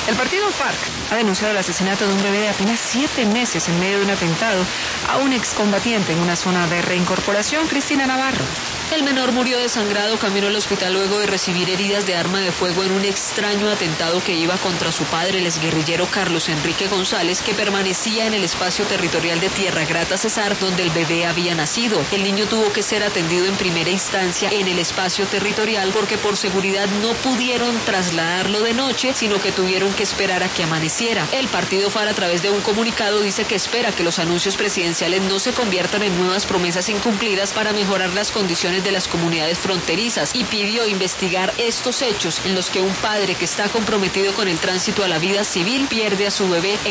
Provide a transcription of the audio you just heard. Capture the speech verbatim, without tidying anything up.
El partido FARC ha denunciado el asesinato de un bebé de apenas siete meses en medio de un atentado a un excombatiente en una zona de reincorporación. Cristina Navarro. El menor murió desangrado camino al hospital luego de recibir heridas de arma de fuego en un extraño atentado que iba contra su padre, el exguerrillero Carlos Enrique González, que permanecía en el espacio territorial de Tierra Grata Cesar, donde el bebé había nacido. El niño tuvo que ser atendido en primera instancia en el espacio territorial porque por seguridad no pudieron trasladarlo de noche, sino que tuvieron que esperar a que amaneciera. El partido FARC, a través de un comunicado, dice que espera que los anuncios presidenciales no se conviertan en nuevas promesas incumplidas para mejorar las condiciones de las comunidades fronterizas y pidió investigar estos hechos en los que un padre que está comprometido con el tránsito a la vida civil pierde a su bebé.